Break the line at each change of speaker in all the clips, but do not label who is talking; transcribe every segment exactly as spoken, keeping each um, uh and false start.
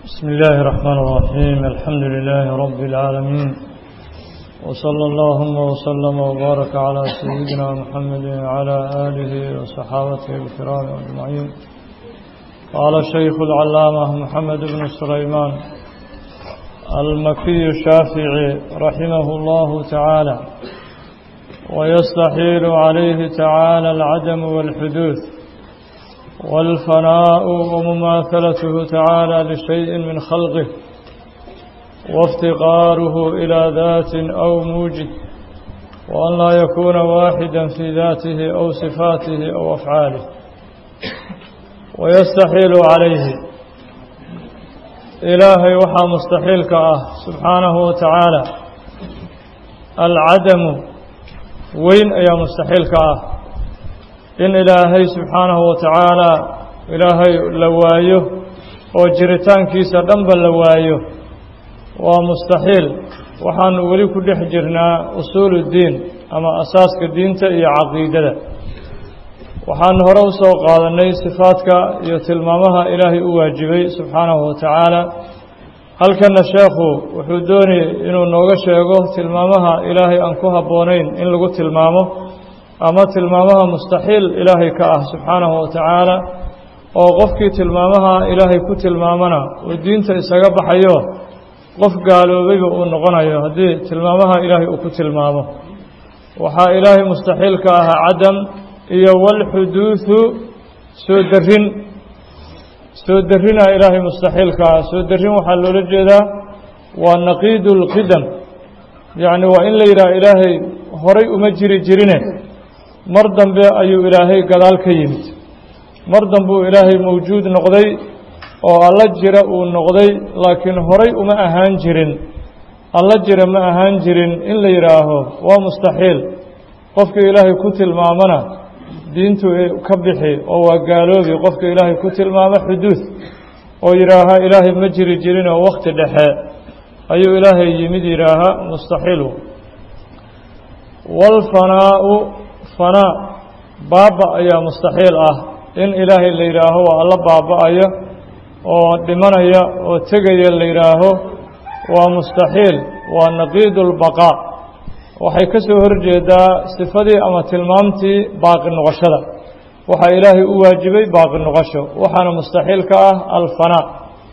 بسم الله الرحمن الرحيم. الحمد لله رب العالمين، وصلى اللهم وسلم وبارك على سيدنا محمد وعلى آله وصحابته الكرام أجمعين. قال الشيخ العلامة محمد بن سليمان المكي الشافعي رحمه الله تعالى: ويستحيل عليه تعالى العدم والحدوث والفناء ومماثلته تعالى لشيء من خلقه وافتقاره إلى ذات أو موجد، وأن لا يكون واحدا في ذاته أو صفاته أو أفعاله. ويستحيل عليه إلهي وحى مستحيل كأه سبحانه وتعالى العدم وين أي مستحيل كأه in ilaahay subxaanahu wa tacaala ilaahay la waayo oo jiritaankiisa dhanba la waayo waa mustaxiil. waxaanu weli ku dhex jirnaa usuuluddiin ama asaaska diinta iyo caqiidada. waxaanu hore u soo qaadanay sifaadka iyo tilmaamaha ilaahay u waajibay subxaanahu wa tacaala. halkana sheekhu wuxuu doonayay inuu nooga sheego tilmaamaha ilaahay aan ku habboonayn in lagu tilmaamo ama tilmaamaha mustaxiil ilaahay ka ah subxaanahu wa tacaala, oo qofkii tilmaamaha ilaahay ku tilmaamana uu diinta isaga baxayo qof gaaloobayba uu noqonayo haddii tilmaamaha ilaahay uu ku tilmaamo. waxaa ilaahay mustaxiil ka ahaa cadam iyo walxuduudu soo darin. soo darinaa ilaahay mustaxiil ka ah. soo darin waxaa loola jeedaa waa naqiidu lqidam, yacni waa in la yidhaha ilaahay horay uma jiri jirine mar dambe ayuu ilaahay gadaal ka yimid. mar dambe uu ilaahay mawjuud noqday oo alla jira uu noqday, laakiin horay uma ahaan jirin. alla jira ma ahaan jirin in la yidhaaho waa mustaxiil. qofka ilaahay ku tilmaamana diintu ka bixi oo waa gaaloobi. qofka ilaahay ku tilmaamo xuduud oo yidhaaha ilaahay ma jiri jirin oo wakhti dhexe ayuu ilaahay yimid yidhaaha mustaxiil. walfanaa'u fanaa baaba ayaa mustaxiil ah. in ilaahay la yidhaaho waa alla baaba-aya oo dhimanaya oo tegaya la yidhaaho waa mustaxiil. waa naqiidu lbaqaa. waxay ka soo horjeedaa sifadii ama tilmaamtii baaqi noqoshada. waxaa ilaahay u waajibay baaqi noqosho, waxaana mustaxiil ka ah alfanaa.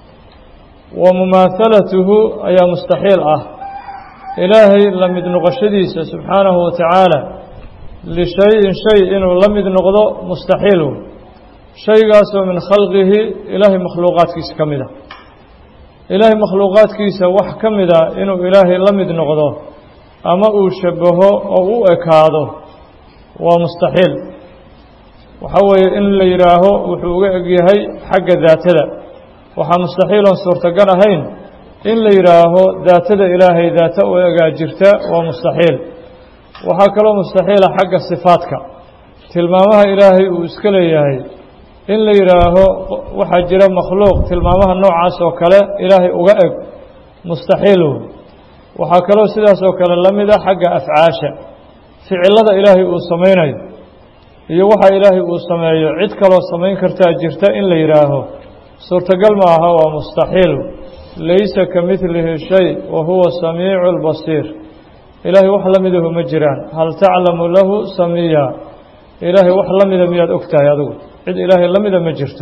wa mumaahalatuhu ayaa mustaxiil ah. ilaahay la mid noqoshadiisa subxaanahu wa tacaala lishayin shay inuu la mid noqdo mustaxiilu. shaygaasoo min khalqihi ilaahay makhluuqaadkiisa ka mid a. ilaahay makhluuqaadkiisa wax ka mid a inuu ilaahay la mid noqdo ama uu shabaho oo u ekaado waa mustaxiil. waxaa weeye in la yidhaaho wuxuu uga egyahay xagga daatada. waxaa mustaxiiloon suurtagal ahayn in la yidhaaho daatada ilaahay daata u egaa jirta waa mustaxiil. waxaa kaloo mustaxiila xagga sifaadka, tilmaamaha ilaahay uu iska leeyahay in la yidhaaho waxaa jira makhluuq tilmaamaha noocaas oo kale ilaahay uga eg mustaxiilu. waxaa kaloo sidaas oo kale la mid a xagga afcaasha, ficilada ilaahay uu samaynayo iyo waxa ilaahay uu sameeyo cid kaloo samayn kartaa jirta in la yidhaaho suurtagal ma aha, waa mustaxiilu. laysa ka midlihi shay wa huwa samiicu lbasiir. ilaahay wax la midahu ma jiraan. hal taclamu lahu samiya. ilaahay wax la mida miyaad og tahay adigu? cid ilaahay la mida ma jirto.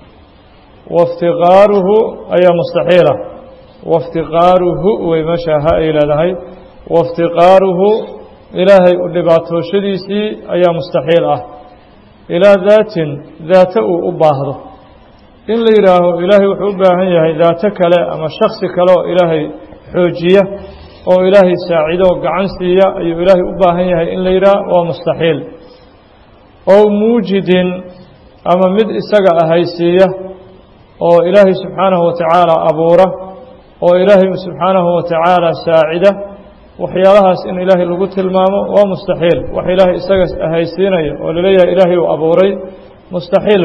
waiftiqaaruhu ayaa mustaxiila. waiftiqaaruhu way meesha ha ay leedahay. waiftiqaaruhu ilaahay u dhibaatooshadiisii ayaa mustaxiil ah. ilaa daatin daata uu u baahdo in la yidhaaho ilaahay wuxuu u baahan yahay daato kale ama shaksi kale oo ilaahay xoojiya oo ilaahay saacido oo gacan siiya ayuu ilaahay u baahan yahay in la yidhaah waa mustaxiil. ow muujidin ama mid isaga ahaysiiya oo ilaahay subxaanahu wa tacaala abuura oo ilaahay subxaanahu wa tacaala saacida. waxyaalahaas in ilaahay lagu tilmaamo waa mustaxiil. wax ilaahay isaga ahaysiinaya oo laleeyahay ilaahay uu abuuray mustaxiil.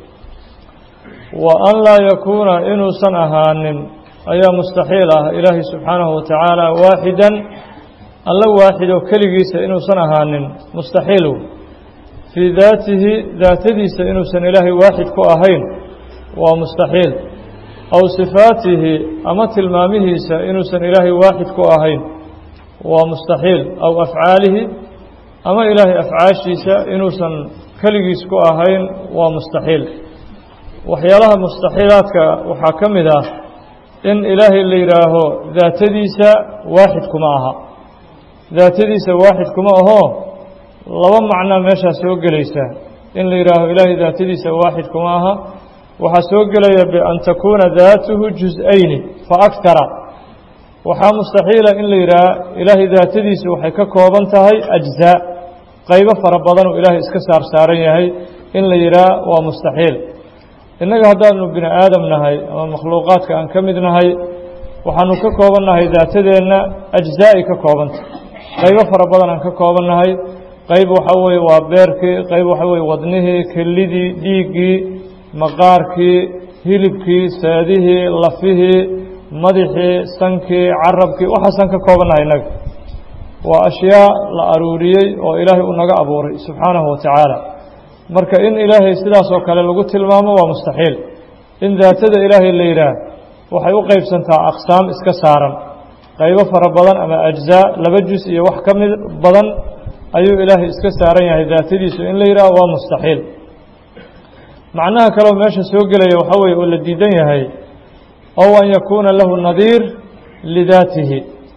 wa an laa yakuuna inuusan ahaanin ayaa mustaxiil ah. ilaahay subxaanahu wa tacaala waaxidan alla waaxid oo keligiisa inuusan ahaanin mustaxiilu. fii daatihi daatadiisa inuusan ilaahay waaxid ku ahayn waa mustaxiil. aw sifaatihi ama tilmaamihiisa inuusan ilaahay waaxid ku ahayn waa mustaxiil aw afcaalihi ama ilaahay afcaashiisa inuusan keligiis ku ahayn waa mustaxiil waxyaalaha mustaxiilaadka waxaa ka mid ah in ilaahay la yidhaaho daatadiisa waaxid kuma aha daatadiisa waaxid kuma ahoo laba macnaa meeshaa soo gelaysa in la yidhaaho ilaahay daatadiisa waaxid kuma aha waxaa soo gelaya bian takuuna daatuhu juz-ayni fa aktara waxaa mustaxiila in la yidhaaha ilaahay daatadiisu waxay ka kooban tahay ajzaa qaybo fara badan oo ilaahay iska saar saaran yahay in la yidhaaha waa mustaxiil innaga haddaanu bini aadam nahay ama makhluuqaadka aan ka mid nahay waxaanu ka kooban nahay daatadeenna ajzaa'i ka koobanta qaybo fara badan aan ka kooban nahay qayb waxa weeye waa beerkii qayb waxa weye wadnihii kelidii dhiiggii maqaarkii hilibkii saadihii lafihii madaxii sankii carabkii waxaasaan ka koobannahay innaga waa ashyaa la aruuriyey oo ilaahay uu naga abuuray subxaanahu wa tacaala marka in ilaahay sidaas oo kale lagu tilmaamo waa mustaxiil in daatada ilaahay la yidhaah waxay u qaybsantaa aqsaam iska saaran qaybo fara badan ama ajzaa laba jus iyo wax ka mid badan ayuu ilaahay iska saaran yahay daatadiisu in la yidhaah waa mustaxiil macnaha kaleo meesha soo gelaya waxaa weeye oo la diidan yahay ow an yakuuna lahu nadiir lidaatihi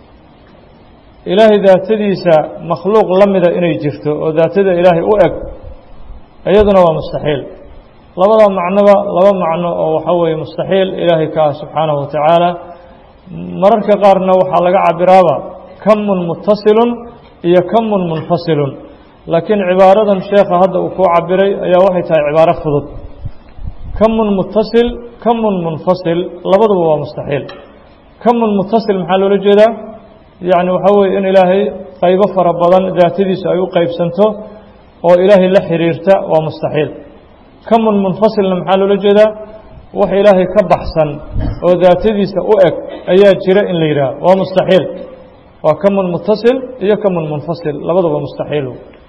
ilaahay daatadiisa makhluuq la mida inay jirto oo daatada ilaahay u eg iyaduna waa mustaxiil labada macnoba laba macno oo waxaa weeye mustaxiil ilaahay ka ah subxaanahu wa tacaala mararka qaarna waxaa laga cabiraaba kamun mutasilun iyo kamun munfasilun laakiin cibaaradan sheekha hadda uu kuu cabiray ayaa waxay tahay cibaaro fudud kamun mutasil kamun munfasil labaduba waa mustaxiil kamun mutasil maxaa loola jeedaa yacni waxaa weeye in ilaahay qaybo fara badan daatadiisu ay u qaybsanto oo ilaahay la xiriirta waa mustaxiil kamun munfasilna maxaa loola jeedaa wax ilaahay ka baxsan oo daatadiisa u eg ayaa jira in la yidhaaho waa mustaxiil waa kamun mutasil iyo kamun munfasil labaduba mustaxiil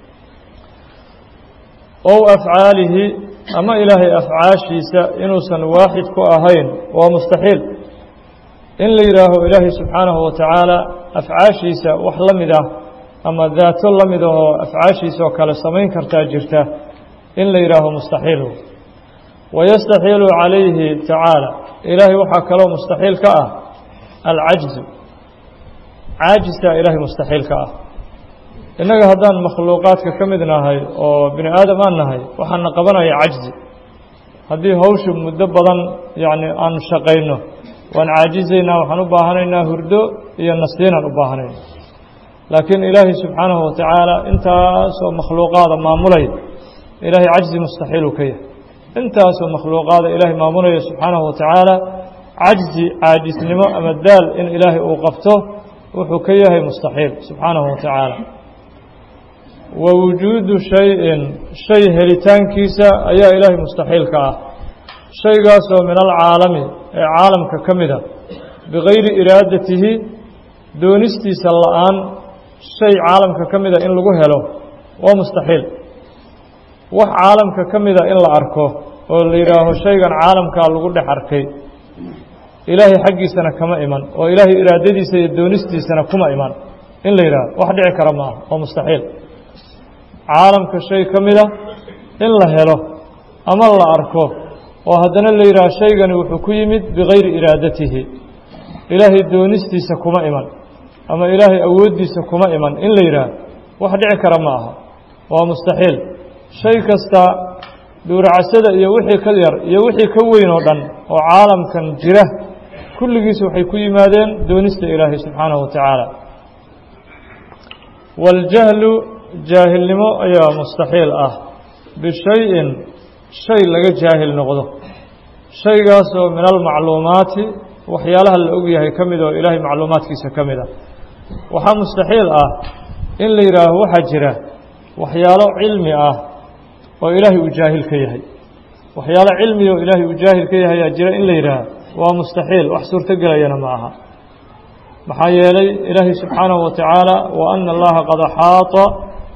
ow afcaalihi ama ilaahay afcaashiisa inuusan waaxid ku ahayn waa mustaxiil in la yidhaaho ilaahay subxaanahu wa tacaala afcaashiisa wax la mid ah ama daato la mid ahoo afcaashiisa oo kale samayn kartaa jirta in la yidhaaho mustaxiil wayastaxiilu calayhi tacaala ilaahay waxaa kaloo mustaxiil ka ah alcajzu caajiskaa ilaahay mustaxiil ka ah innaga haddaan makhluuqaadka ka mid nahay oo bini aadam aan nahay waxaana qabanaya cajzi haddii hawshu muddo badan yacni aanu shaqayno waan caajizaynaa waxaan u baahanaynaa hurdo iyo nasiinaan u baahanayna laakiin ilaahay subxaanahu wa tacaala intaasoo makhluuqaada maamulaya ilaahay cajzi mustaxiiluu ka yahay intaasoo makhluuqaada ilaahay maamulaya subxaanahu wa tacaala cajzi caajisnimo ama daal in ilaahay uu qabto wuxuu ka yahay mustaxiil subxaanahu wa tacaala wa wujuudu shay-in shay helitaankiisa ayaa ilaahay mustaxiil ka ah shaygaasoo min alcaalami ee caalamka ka mid a bigayri iraadatihi doonistiisa la-aan shay caalamka ka mida in lagu helo waa mustaxiil wax caalamka ka mida in la arko oo la yidhaaho shaygan caalamkaa lagu dhex arkay ilaahay xaggiisana kama iman oo ilaahay iraadadiisa iyo doonistiisana kuma iman in la yidhaaho wax dhici kara ma aha waa mustaxiil caalamka shay ka mida in la helo ama la arko oo haddana la yidhaaho shaygani wuxuu ku yimid bigayri iraadatihi ilaahay doonistiisa kuma iman ama ilaahay awooddiisa kuma iman in la yidhaaho wax dhici kara ma aha waa mustaxiil shay kasta dhuuracasada iyo wixii ka yar iyo wixii ka weyn oo dhan oo caalamkan jira kulligiis waxay ku yimaadeen doonista ilaahay subxaanahu wa tacaala waاljahlu jaahilnimo ayaa mustaxiil ah bishayin shay laga jaahil noqdo shaygaasoo min almacluumaati waxyaalaha la og yahay ka mid oo ilaahay macluumaadkiisa ka mid ah waxaa mustaxiil ah in la yidhaaho waxaa jira waxyaalo cilmi ah oo ilaahay uu jaahil ka yahay waxyaalo cilmi oo ilaahay uu jaahil ka yahay ayaa jira in la yidhaaho waa mustaxiil wax suurto gelayana ma aha maxaa yeelay ilaahay subxaanahu wa tacaala wa ana allaha qad axaata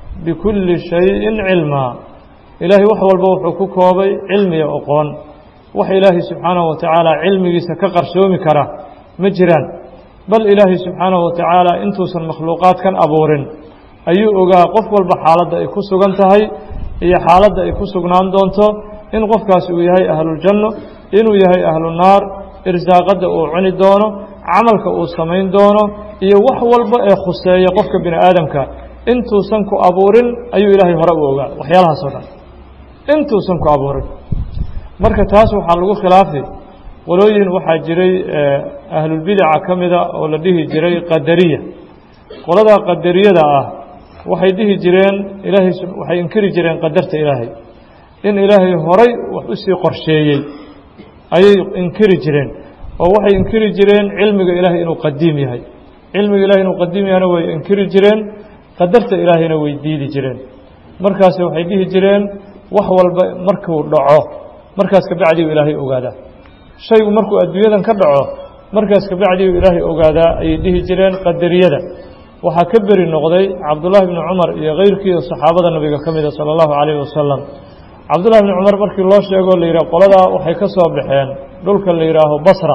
bikulli shayin cilmaa ilaahay wax walba wuxuu ku koobay cilmiya oqoon wax ilaahay subxaanahu wa tacaala cilmigiisa ka qarsoomi kara ma jiraan bal ilaahay subxaanahu wa tacaala intuusan makhluuqaadkan abuurin ayuu ogaa qof walba xaaladda ay ku sugan tahay iyo xaaladda ay ku sugnaan doonto in qofkaasi uu yahay ahluljanno inuu yahay ahlunaar irsaaqadda uu cuni doono camalka uu samayn doono iyo wax walba ee khuseeya qofka bini aadamka intuusan ku abuurin ayuu ilaahay hore u ogaa waxyaalahaas oo dhan intuusan ku abuurin marka taas waxaa lagu khilaafay qolooyin waxaa jiray ahlulbidaca ka mida oo la dhihi jiray qadariya qolada qadariyada ah waxay dhihi jireen ilaahay waxay inkiri jireen qadarta ilaahay in ilaahay horay wax u sii qorsheeyey ayay inkiri jireen oo waxay inkiri jireen cilmiga ilaahay inuu qadiim yahay cilmiga ilaahay inuu qadiim yahayna way inkiri jireen qadarta ilaahayna way diidi jireen markaas waxay dhihi jireen wax walba markuu dhaco markaas ka bacdiiu ilaahay ogaadaa shaygu markuu adduunyadan ka dhaco markaas ka bacdiiu ilaahay ogaadaa ayay dhihi jireen qadariyada waxaa ka beri noqday cabdullaahi bni cumar iyo keyrkii oo saxaabada nabiga ka mida sala allahu calayhi wasalam cabdullahi bni cumar markii loo sheego la yidhaha qoladaa waxay ka soo baxeen dhulka la yidhaaho basra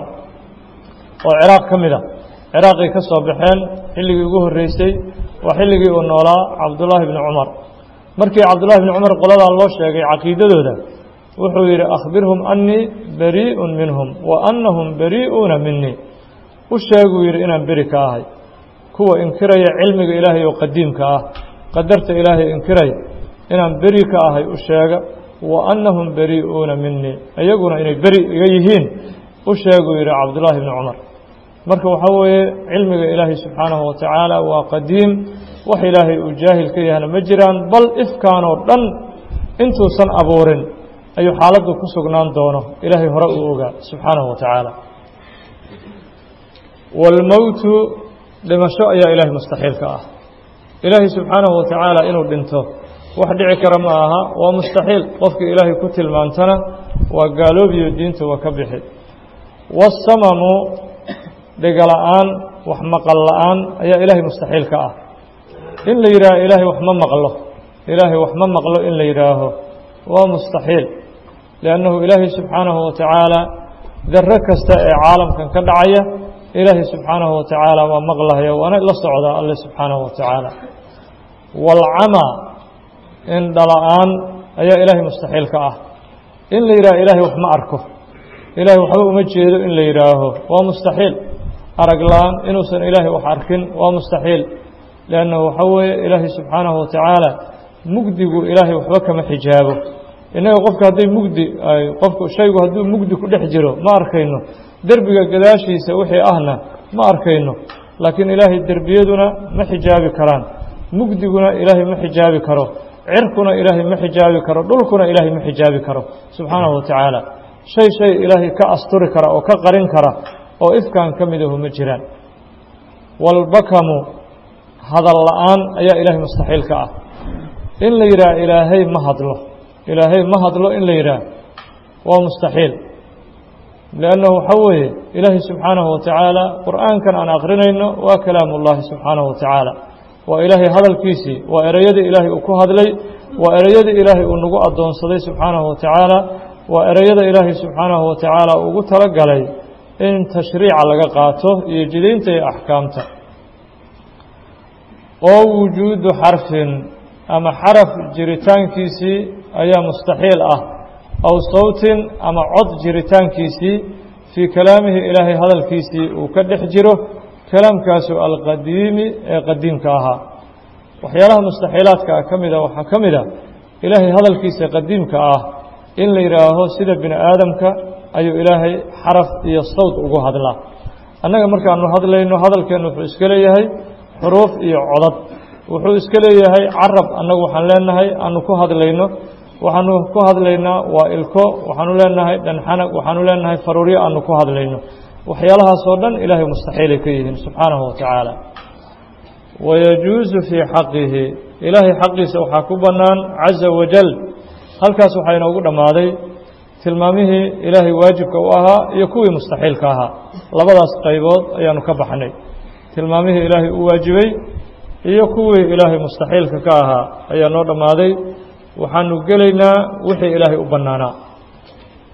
oo ciraaq ka mid a ciraaqay ka soo baxeen xilligii ugu horreysay waa xilligii uu noolaa cabdullaahi bni cumar markii cabdullahi bni cumar qoladaa loo sheegay caqiidadooda wuxuu yidhi akhbirhum annii barii'un minhum wa annahum barii'uuna minii u sheeguu yidhi inaan beri ka ahay kuwa inkiraya cilmiga ilaahay oo qadiimka ah qadarta ilaahay inkiraya inaan beri ka ahay u sheega wa annahum barii'uuna minii iyaguna inay beri iga yihiin u sheeguu yidhi cabdullaahi bni cumar marka waxaa weeye cilmiga ilaahay subxaanahu wa tacaala waa qadiim wax ilaahay uu jaahil ka yahna ma jiraan bal ifkaan oo dhan intuusan abuurin ayuu xaaladdu ku sugnaan doono ilaahay hore uu ogaa subxaanahu wa tacaala waalmowtu dhimasho ayaa ilaahay mustaxiilka ah ilaahay subxaanahu wa tacaala inuu dhinto wax dhici kara ma aha waa mustaxiil qofkii ilaahay ku tilmaantana waa gaaloobiyo diinta waa ka bixi waasamamu dhegala-aan wax maqal la-aan ayaa ilaahay mustaxiilka ah in la yidhaaho ilaahay wax ma maqlo ilaahay wax ma maqlo in la yidhaaho waa mustaxiil liannahu ilaahay subxaanahu wa tacaala darro kasta ee caalamkan ka dhacaya ilaahay subxaanahu wa tacaala waa maqlahaya waana la socdaa alle subxaanahu wa tacaala waalcamaa indhala-aan ayaa ilaahay mustaxiilka ah in la yidhaho ilaahay wax ma arko ilaahay waxba uma jeedo in la yidhaaho waa mustaxiil arag la-aan inuusan ilaahay wax arkin waa mustaxiil liannahu waxaa weeye ilaahay subxaanahu wa tacaala mugdigu ilaahay waxba kama xijaabo innaga qofka hadday mugdi ay qofku shaygu hadduu mugdi ku dhex jiro ma arkayno derbiga gadaashiisa wixii ahna ma arkayno laakiin ilaahay derbiyaduna ma xijaabi karaan mugdiguna ilaahay ma xijaabi karo cirkuna ilaahay ma xijaabi karo dhulkuna ilaahay ma xijaabi karo subxaanahu wa tacaala shay shay ilaahay ka asturi kara oo ka qarin kara oo ifkaan ka midahu ma jiraan waalbakamu hadal la-aan ayaa ilaahay mustaxiilka ah in la yidhaah ilaahay ma hadlo ilaahay ma hadlo in la yidhaah waa mustaxiil liannahu waxaa weeye ilaahay subxaanahu wa tacaala qur'aankan aan akrinayno waa kalaamu ullaahi subxaanahu wa tacaala waa ilaahay hadalkiisii waa ereyadii ilaahay uu ku hadlay waa ereyadii ilaahay uu nagu addoonsaday subxaanahu wa tacaala waa ereyada ilaahay subxaanahu wa tacaala ugu tala galay in tashriica laga qaato iyo jidaynta iyo axkaamta oo wujuudu xarfin ama xaraf jiritaankiisii ayaa mustaxiil ah aw sawtin ama cod jiritaankiisii fii kalaamihi ilaahay hadalkiisii uu ka dhex jiro kalaamkaasu alqadiimi ee qadiimka ahaa waxyaalaha mustaxiilaadka ah ka mida waxaa ka mid a ilaahay hadalkiisa qadiimka ah in la yidhaaho sida bini aadamka ayuu ilaahay xaraf iyo sawt ugu hadlaa annaga markaanu hadlayno hadalkeennu wuxuu iska leeyahay xuruuf iyo codad wuxuu iska leeyahay carab annagu waxaan leenahay aanu ku hadlayno waxaanu ku hadlaynaa waa ilko waxaanu leenahay dhanxanag waxaanu leenahay faruuryo aanu ku hadlayno waxyaalahaasoo dhan ilaahay mustaxiilay ka yihiin subxaanahu wa tacaala wayajuusu fii xaqihi ilaahay xaqiisa waxaa ku bannaan caza wajal halkaas waxaa inoogu dhammaaday tilmaamihii ilaahay waajibka u ahaa iyo kuwii mustaxiilka ahaa labadaas qaybood ayaanu ka baxnay tilmaamihii ilaahay u waajibay iyo kuwii ilaahay mustaxiilka ka ahaa ayaa noo dhammaaday waxaanu gelaynaa wixii ilaahay u bannaanaa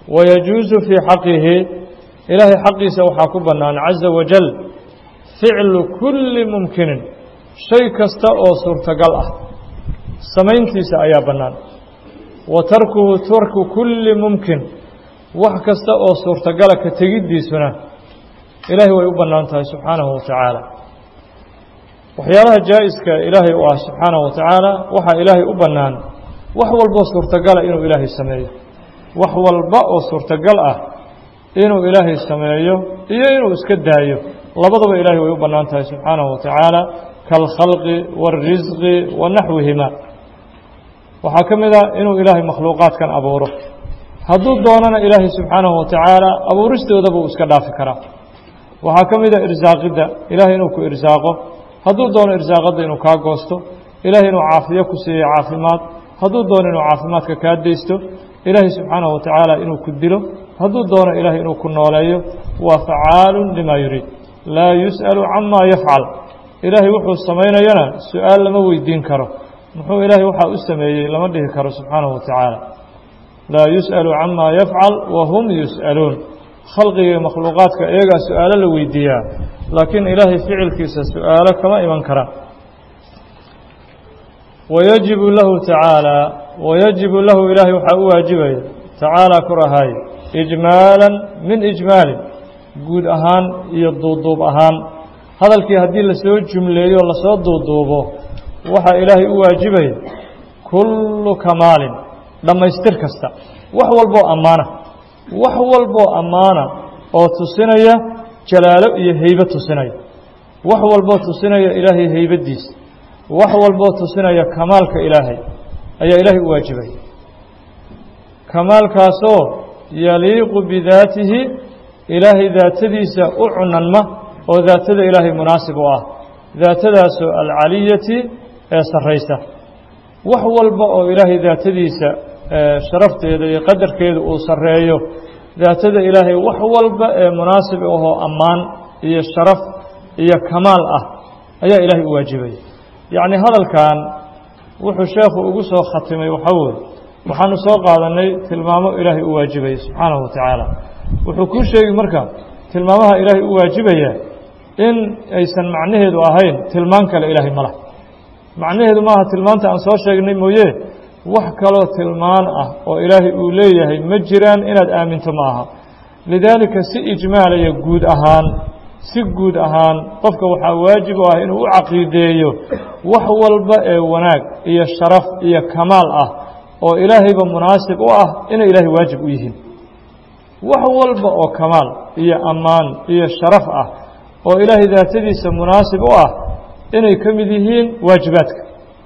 ويجوز في حقه إلهي حقي سوحاكو بنان عز وجل فعل كل ممكن شيء كستا أو صورتقال أه سمينتي سأيا بنان وتركه ترك كل ممكن wax kasta oo suurtagal ka tagidiisuna ilaahay way u banaantahay subhanahu wa ta'ala waxyaalaha jaa'iska ilaahay oo subhanahu wa ta'ala waxa ilaahay u banaan wax walba suurtagal inuu ilaahay sameeyo wax walba oo suurtagal ah inuu ilaahay sameeyo iyo inuu iska daayo labadaba ilaahay way u banaantahay subhanahu wa ta'ala kal khalqi war rizqi wa nahwihima waxa kamida inuu ilaahay makhluuqaadkan abuuro hadduu doonana ilaahay subxaanahu wa tacaala abuuristoodaba uu iska dhaafi karaa waxaa ka mid a irsaaqidda ilaahay inuu ku irsaaqo hadduu doono irsaaqadda inuu kaa goosto ilaahay inuu caafiyo ku siiyo caafimaad hadduu doono inuu caafimaadka kaa deysto ilaahay subxaanahu wa tacaala inuu ku dilo hadduu doono ilaahay inuu ku nooleeyo waa facaalun limaa yuriid laa yus'alu camaa yafcal ilaahay wuxuu samaynayana su-aal lama weydiin karo muxuu ilaahay waxaa u sameeyey lama dhihi karo subxaanahu wa tacaala لا يسأل عما يفعل وهم يسألون خلقه مخلوقاتك إيجا سؤال لويديا لكن إلهي فعل كيس سؤال كما إيمان كرا ويجب له تعالى ويجب له إلهي واجبه تعالى كرهاي إجمالا من إجمال قود أهان يضوضوب أهان هذا الكي هدي لسوء جملة ولا سوء ضوضوبه وحا إلهي واجبه كل كمال لما يستركست وحول بو أمانة وحول بو أمانة أو تسنية جلاله هيبة تسنية وحول بو تسنية إلهي هيبة ديس وحول بو تسنية كمالك إلهي أي إلهي واجبه كمال كاسو يليق بذاته إلهي ذات ديس أعنى ما وذات إلهي مناسب واه ذات داس العلية سريسة وحول بو إلهي ذات ديس sharafteeda iyo qadarkeeda uu sareeyo daatada ilaahay wax walba ee munaasib u ah amaan iyo sharaf iyo kamaal ah ayaa ilaahay u waajibay yaani hadalkan wuxuu sheekhu ugu soo khatimay waxa weey waxaanu soo qaadanay tilmaamo ilaahay u waajibay subhanahu wa ta'ala wuxuu ku sheegay marka tilmaamaha ilaahay u waajibaya in aysan macnaheedu ahayn tilmaan kale ilaahay ma laha macnaheedu ma aha tilmaanta aan soo sheegnay mooyee wax kaloo tilmaan ah oo ilaahay uu leeyahay ma jiraan inaad aaminto ma aha lidaalika si ijmaalaya guud ahaan si guud ahaan qofka waxaa waajib u ah inuu u caqiideeyo wax walba ee wanaag iyo sharaf iyo kamaal ah oo ilaahayba munaasib u ah inay ilaahay waajib u yihiin wax walba oo kamaal iyo ammaan iyo sharaf ah oo ilaahay daatadiisa munaasib u ah inay ka mid yihiin waajibaadka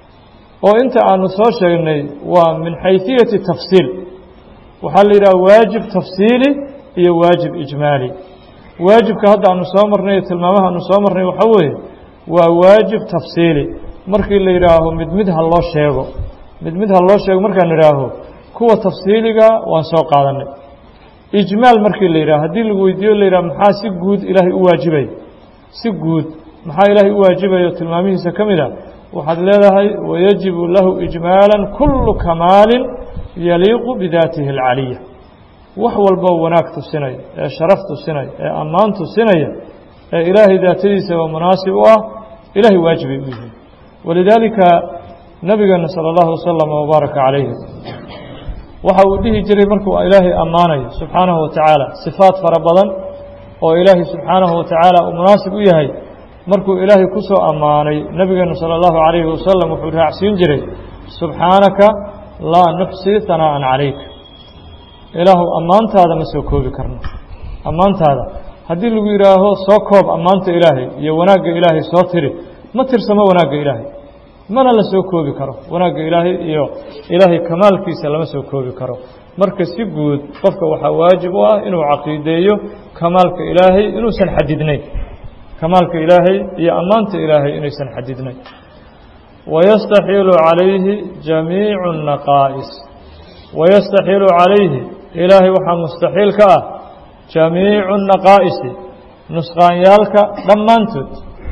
oo inta aanu soo sheegnay waa min xaythiyati tafsiil waxaa la yidhaha waajib tafsiili iyo waajib ijmaali waajibka hadda aanu soo marnay tilmaamaha aanu soo marnay waxaa weeye waa waajib tafsiili markii la yidhaaho mid mid ha loo sheego mid mid ha loo sheego markaan idhaaho kuwa tafsiiliga waan soo qaadanay ijmaal markii la yidhaho haddii lagu weydiiyo la yidhaha maxaa si guud ilaahay u waajibay si guud maxaa ilaahay u waajibayo tilmaamihiisa ka mid a waxaad leedahay wayajibu lahu ijmaalan kullu kamaalin yaliiqu bidaatihi alcaliya wax walba wanaag tusinaya ee sharaf tusinaya ee ammaan tusinaya ee ilaahay daatadiisa waa munaasib u ah ilaahay waajibay u yihiin walidaalika nabigeena sala allahu wasalam wabaaraka calayhi waxa uu dhihi jiray markuu ilaahay ammaanayo subxaanahu wa tacaala sifaat fara badan oo ilaahay subxaanahu wa tacaala uu munaasib u yahay markuu ilaahay ku soo ammaanay nabigeena sala allahu calayhi wasalam wuxuu raacsiin jiray subxaanaka laa nuxsii hanaa'an calayk ilaahu ammaantaada ma soo koobi karno ammaantaada haddii lagu yidhaaho soo koob ammaanta ilaahay iyo wanaagga ilaahay soo tiri ma tirsamo wanaagga ilaahay mana la soo koobi karo wanaagga ilaahay iyo ilaahay kamaalkiisa lama soo koobi karo marka si guud qofka waxaa waajib u ah inuu caqiideeyo kamaalka ilaahay inuusan xadidnayn kamaalka ilaahay iyo ammaanta ilaahay inaysan xadidnayn wayastaxiilu calayhi jamiicu naqaa'is wayastaxiilu calayhi ilaahay waxaa mustaxiil ka ah jamiicu naqaa'isi nusqaanyaalka dhammaantood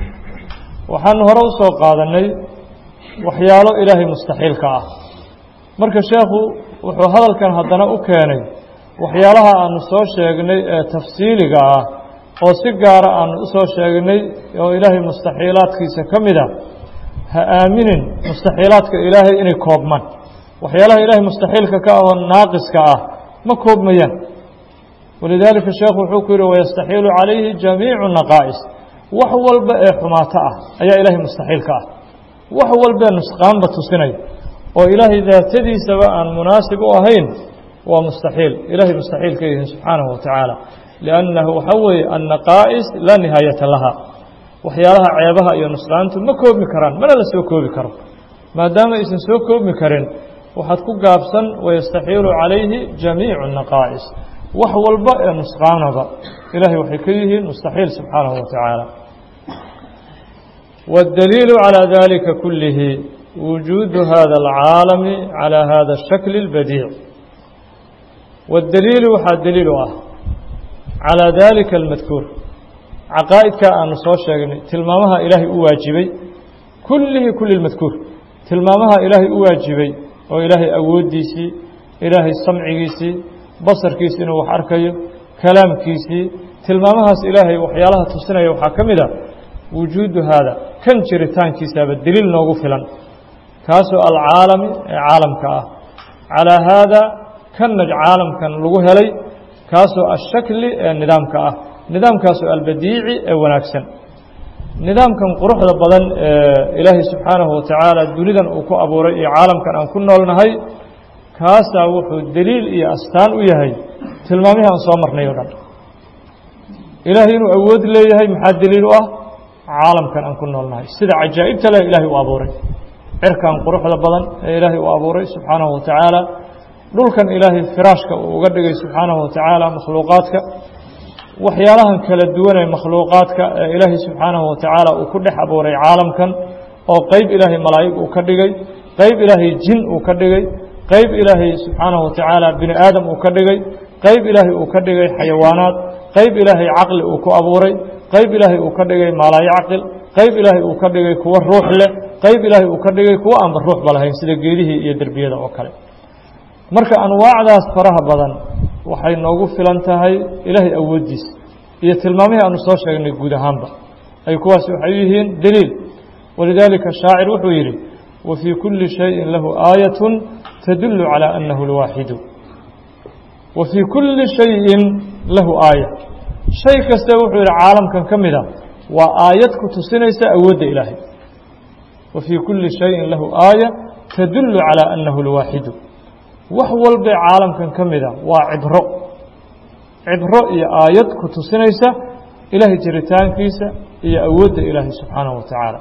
waxaanu hore u soo qaadanay waxyaalo ilaahay mustaxiilka ah marka sheekhu wuxuu hadalkan haddana u keenay waxyaalaha aanu soo sheegnay ee tafsiiliga ah oo si gaara aanu u soo sheegnay oo ilaahay mustaxiilaadkiisa ka mid a ha aaminin mustaxiilaadka ilaahay inay koobmaan waxyaalaha ilaahay mustaxiilka ka ah oo naaqiska ah ma koobmayaan walidaalika sheekhu wuxuu ku yidhi wayastaxiilu calayhi jamiicu naqaa'is wax walba ee xumaato ah ayaa ilaahay mustaxiilka ah wax walbee nusqaanba tusinaya oo ilaahay daatadiisaba aan munaasib u ahayn waa mustaxiil ilaahay mustaxiil ka yihiin subxaanahu wa tacaala liannahu waxaa weeye annaqaa'is laa nihaayata laha waxyaalaha ceebaha iyo nusqaantu ma koobmi karaan mana la soo koobi karo maadaama aysan soo koobmi karin waxaad ku gaabsan wayastaxiilu calayhi jamiicu naqaa'is wax walba ee nusqaanaba ilaahay waxay ka yihiin mustaxiil subxaanahu wa tacaala waاdaliilu calىa dalika kulihi wujuudu hada alcaalami calى hada الshakl اlbadiic waاdaliilu waxaa daliil u ah calىa dalika almadkuur caqaa'idka aanu soo sheegnay tilmaamaha ilaahay u waajibay kullihi kuli lmadkuur tilmaamaha ilaahay u waajibay oo ilaahay awooddiisii ilaahay samcigiisii basarkiisi inuu wax arkayo kalaamkiisii tilmaamahaas ilaahay waxyaalaha tusinaya waxaa ka mid a wujuudu haada kan jiritaankiisaaba deliil noogu filan kaasoo alcaalami ee caalamka ah calaa haada kanna caalamkan lagu helay kaasoo ashakli ee nidaamka ah nidaamkaasoo albadiici ee wanaagsan nidaamkan quruxda badan ee ilaahay subxaanahu wa tacaala dunidan uu ku abuuray iyo caalamkan aan ku noolnahay kaasaa wuxuu deliil iyo astaan u yahay tilmaamihii aan soo marnay o dhan ilaahay inuu awood leeyahay maxaa deliil u ah caalamkan aan ku noolnahay sida cajaa'ibta leh ilaahay u abuuray cirkan quruxda badan ee ilaahay u abuuray subxaanahu wa tacaala dhulkan ilaahay firaashka uu uga dhigay subxaanahu wa tacaala makhluuqaadka waxyaalahan kala duwan ee makhluuqaadka ee ilaahay subxaanahu wa tacaala uu ku dhex abuuray caalamkan oo qeyb ilaahay malaa'ig uu ka dhigay qeyb ilaahay jin uu ka dhigay qeyb ilaahay subxaanahu wa tacaala bini aadam uu ka dhigay qeyb ilaahay uu ka dhigay xayawaanaad qeyb ilaahay caqli uu ku abuuray qeyb ilaahay uu ka dhigay maalaayo caqil qeyb ilaahay uu ka dhigay kuwo ruux leh qeyb ilaahay uu ka dhigay kuwo aanba ruuxba lahayn sida geedihii iyo derbiyada oo kale marka anwaacdaas faraha badan waxay noogu filan tahay ilaahay awooddiisa iyo tilmaamihii aanu soo sheegnay guud ahaanba ay kuwaasi waxay yihiin deliil walidaalika shaacir wuxuu yidhi wa fii kulli shayin lahu aayatun tadullu calaa annahu lwaaxidu wa fii kulli shayin lahu aaya shay kaste wuxuu yidhi caalamkan ka mid a waa aayad ku tusinaysa awoodda ilaahay wa fii kulli shayin lahu aaya tadullu calaa annahu lwaaxidu wax walbee caalamkan ka mid a waa cibro cibro iyo aayad ku tusinaysa ilaahay jiritaankiisa iyo awoodda ilaahay subxaanahu wa tacaala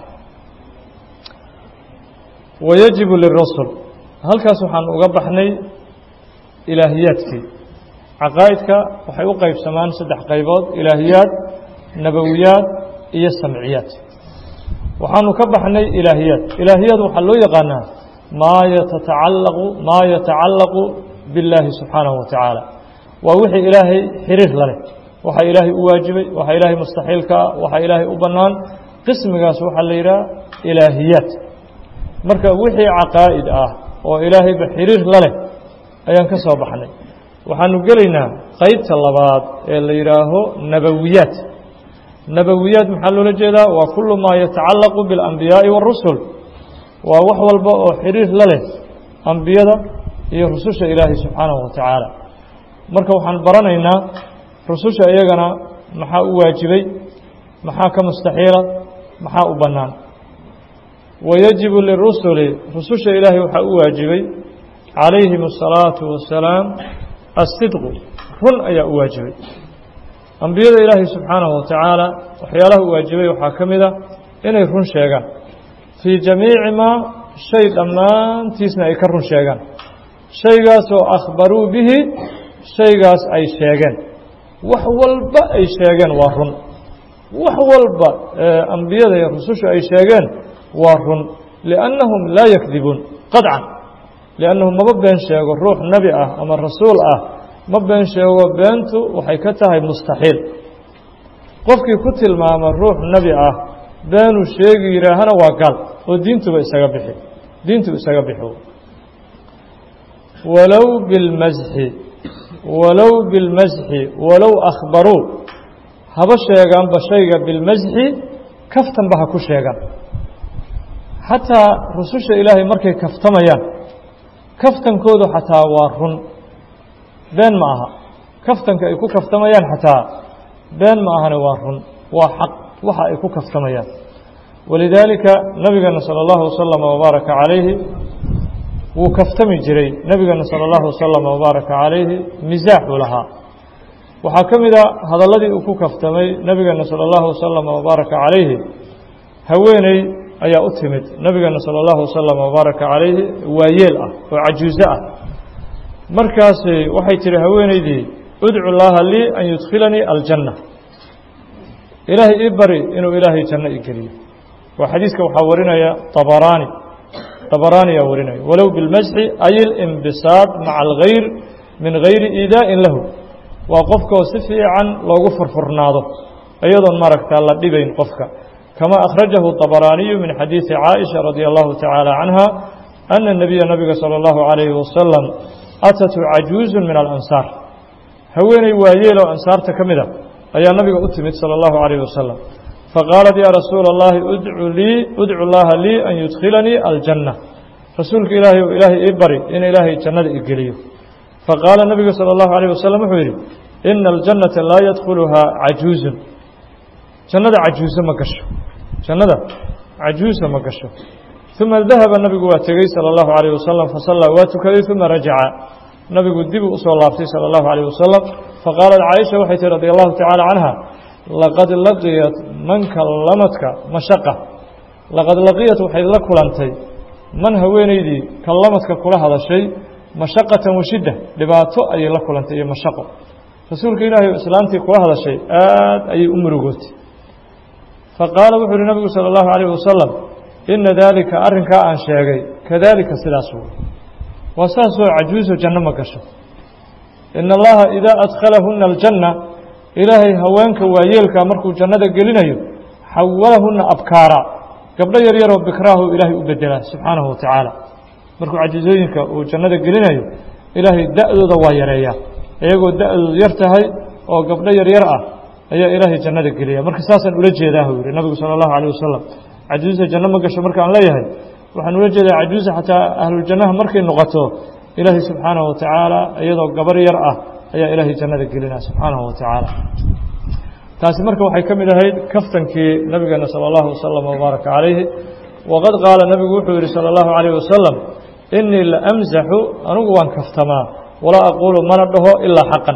wayajibu lirasul halkaas waxaan uga baxnay ilaahiyaadkii caqaa'idka waxay u qaybsamaan saddex qaybood ilaahiyaad nabowiyaad iyo samciyaad waxaanu ka baxnay ilaahiyaad ilaahiyaad waxaa loo yaqaanaa maa yatatacallaqu maa yatacallaqu billaahi subxaanahu wa tacaala waa wixii ilaahay xiriir la leh waxa ilaahay u waajibay waxa ilaahay mustaxiilka ah waxa ilaahay u bannaan qismigaas waxaa la yidhaha ilaahiyaad marka wixii caqaa'id ah oo ilaahayba xiriir la leh ayaan ka soo baxnay waxaanu gelaynaa qaybta labaad ee la yidhaaho nabowiyaad nabowiyaad maxaa loola jeedaa waa kullu maa yatacallaqu biاlambiyaa'i waاrusul waa wax walba oo xiriir la leh ambiyada iyo rususha ilaahay subxaanahu wa tacaala marka waxaan baranaynaa rususha iyagana maxaa u waajibay maxaa ka mustaxiila maxaa u bannaan wayajibu lirusuli rususha ilaahay waxaa u waajibay calayhim asalaatu wassalaam asidqu run ayaa u waajibay ambiyada ilaahay subxaanahu wa tacaala waxyaalaha u waajibay waxaa ka mid a inay run sheegaan fii jamiici maa shay dhammaantiisna ay ka run sheegaan shaygaasoo akhbaruu bihi shaygaas ay sheegeen wax walba ay sheegeen waa run wax walba ambiyada iyo rusushu ay sheegeen waa run liannahum laa yakdibuun qadcan liannahum maba been sheego ruux nebi ah ama rasuul ah ma been sheego beentu waxay ka tahay mustaxiil qofkii ku tilmaama ruux nebi ah beenuu sheegi yidhaahana waa gaal oo diintuba isaga bixi diintu isaga bixi walow bilmasxi walow bilmasxi walow akhbaruu haba sheegaanba shayga bilmasxi kaftanba ha ku sheegaan xataa rususha ilaahay markay kaftamayaan kaftankoodu xataa waa run been ma aha kaftanka ay ku kaftamayaan xataa been ma ahane waa run waa xaq waxa ay ku kaftamayaan walidaalika nabigeena sala allahu wasalama wabaaraka calayhi wuu kaftami jiray nabigeena sala allahu wasalama wabaaraka calayhi misaaxuu lahaa waxaa ka mid a hadalladii uu ku kaftamay nabigeena sala allahu wasalama wabaaraka calayhi haweeney ayaa u timid nabigeena sala allahu wasalama wabaaraka calayhi waayeel ah oo cajuuso ah markaasi waxay tihi haweeneydii udcu llaaha lii an yudkhilanii aljanna ilaahay ii bari inuu ilaahay janno i geliyo waa xadiiska waxaa warinaya abaraani abaraaniyaa warinaya walow bilmasxi ay ilinbisaad maca algayr min gayri iidaa'in lahu waa qofkoo si fiican loogu furfurnaado iyadoon maaragtaa la dhibayn qofka kama akhrajahu طabaraaniyu min xadiidi caaisha radia allahu tacaala canha ana nabiya nabiga salى اllahu عalayhi wasalam atatu cajuuzu min alansaar haweeney waayeeloo ansaarta ka mid a ayaa nabiga u timid salى اllahu عalayhi wasalam faqaalat yaa rasuula اllahi udcu lii udcu llaha lii an yudkhilanii aljanna rasuulka ilaahay ou ilaahay ii bari in ilaahay jannada i geliyo faqaala nabigu salى اllahu عalayه wasalam wuxuu yidhi ina aljannata laa yadkhuluhaa cajuuzun jannada cajuuso ma gasho jannada cajuusa ma gasho uma dahaba nabigu waa tegey salى اllahu عalayه wasalam fasallaa waa tukaday uma rajaca nabigu dib uu usoo laabtay salى اllahu عalayه wasalam faqaalat caaisha waxay tihi radi allahu tacaala canha laqad laqiyat man kallamadka mashaqa laqad laqiyat waxay la kulantay man haweeneydii kallamadka kula hadashay mashaqatan washidda dhibaato ayay la kulantay iyo mashaqo rasuulka ilaahay oo islaantii kula hadashay aad ayay u murugootay faqaala wuxuu uhi nabigu salى اllahu عalayه wasalam ina daalika arrinkaa aan sheegay kadaalika sidaas wey waa saasoo cajuuso janno ma gasho ina allaha idaa adkhalahuna aljanna ilaahay haweenka waayeelkaa markuu jannada gelinayo xawalahuna abkaara gabdho yar yaroo bikraahu ilaahay u bedelaa subxaanahu wa tacaala markuu cajizooyinka uu jannada gelinayo ilaahay da'dooda waa yareeyaa iyagoo da'doodu yar tahay oo gabdho yar yar ah ayaa ilaahay jannada geliya marka saasaan ula jeedaa uu yihi nabigu sala allahu calayh wasalam cajuusa janno ma gasho markaan leeyahay waxaan ula jeedaa cajuusa xataa ahluljannaha markay noqoto ilaahay subxaanahu wa tacaala iyadoo gabar yar ah ayaa ilaahay jannada gelinaa subxaanahu wa tacaala taasi marka waxay ka mid ahayd kaftankii nabigeena sala allahu wasalam wabaaraka calayhi waqad qaala nabigu wuxuu yihi salى اllahu عalayه wasalam inii la amsaxu anigu waan kaftamaa walaa aquulu mana dhaho ilaa xaqan